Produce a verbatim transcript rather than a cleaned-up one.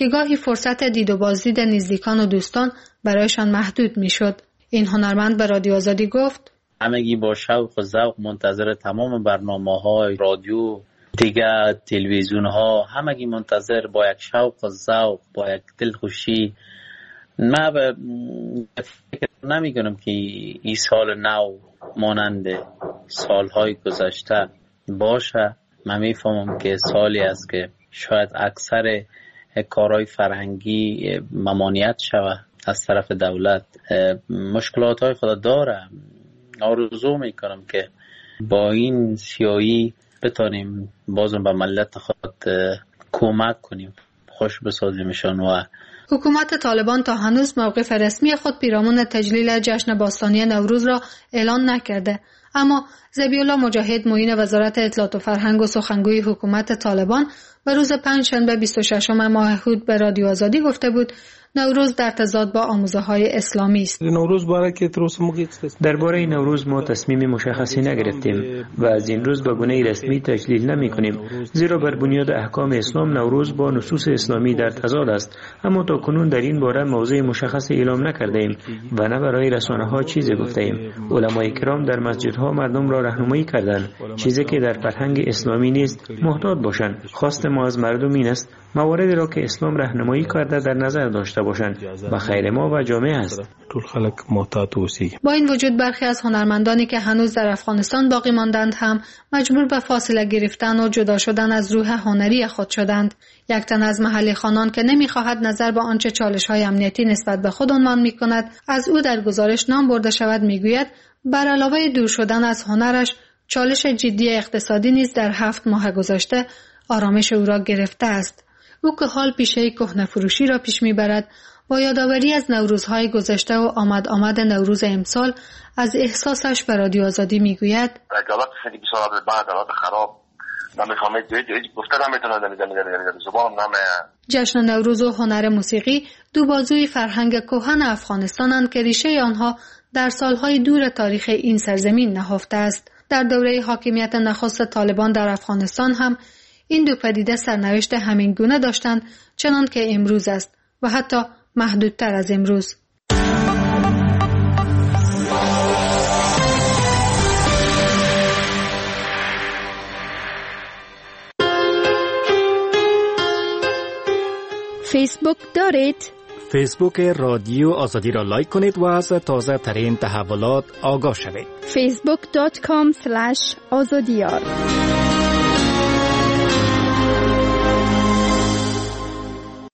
که گاهی فرصت دید و بازدید نزدیکان و دوستان برایشان محدود میشد. این هنرمند به رادیو آزادی گفت: همگی با شوق و ذوق منتظر تمام برنامه‌های رادیو، دیگه تلویزیون ها، همگی منتظر با یک شوق و ذوق، با یک دلخوشی. من فکر نمی کنم که این سال نو مانند سالهای گذشته باشه. من میفهمم که سالی است که شاید اکثر کارهای فرهنگی ممانعت شود از طرف دولت. مشکلات های خود داره. آرزو میکنم که با این سیایی بتانیم بازم به ملت خود کمک کنیم، خوش بسازیمشان. و حکومت طالبان تا هنوز موقف رسمی خود پیرامون تجلیل جشن باستانی نوروز را اعلان نکرده، اما ذبیح‌الله مجاهد معین وزارت اطلاعات و فرهنگ و سخنگوی حکومت طالبان به روز پنجشنبه بیست و ششم ماه هود به رادیو آزادی گفته بود نوروز در تضاد با آموزه‌های اسلامی است. نوروز باره که درباره نوروز ما تصمیم مشخصی نگرفتیم و از این روز به گونه رسمی تجلیل نمی‌کنیم، زیرا بر بنیاد احکام اسلام نوروز با نصوص اسلامی در تضاد است، اما تا کنون در این باره موضع مشخص اعلام نکرده‌ایم و نه برای رسانه‌ها چیزی گفته‌ایم. علمای کرام در مسجدها مردم را راهنمایی کردند، چیزی که در فرهنگ اسلامی نیست محتاط باشند. خواست ما از مردم این است مواردی را که اسلام راهنمایی کرده در نظر داشته باشند، به خیر ما و جامعه است. با این وجود برخی از هنرمندانی که هنوز در افغانستان باقی ماندند هم مجبور به فاصله گرفتن و جدا شدن از روح هنری خود شدند. یک تن از محلی خوانان که نمی‌خواهد نظر به آنچه چالش‌های امنیتی نسبت به خود عنوان می‌کند از او در گزارش نام برده شود می‌گوید بر علاوه دور شدن از هنرش، چالش جدی اقتصادی نیز در هفت ماه گذشته آرامش او را گرفته است. او که حال پیشه کهنه فروشی را پیش میبرد، با یادآوری از نوروزهای گذشته و آمد آمد نوروز امسال از احساسش به رادیو آزادی میگوید: رجالت خیلی بسیار بعد حالات خراب نمیفهمید هیچ گفته نمیتونه نمیدونه زبان نمه. جشن نوروز و هنر موسیقی دو بازوی فرهنگ کهن افغانستانند که ریشه آنها در سالهای دور تاریخ این سرزمین نهفته است. در دوره حاکمیت نخست طالبان در افغانستان هم این دو پدیده سرنوشت همین گونه داشتند چنان که امروز است و حتی محدودتر از امروز. فیسبوک دارید؟ فیسبوک رادیو آزادی را لایک کنید و از تازه ترین تحولات آگاه شوید. فیسبوک دات کام اسلش آزادیار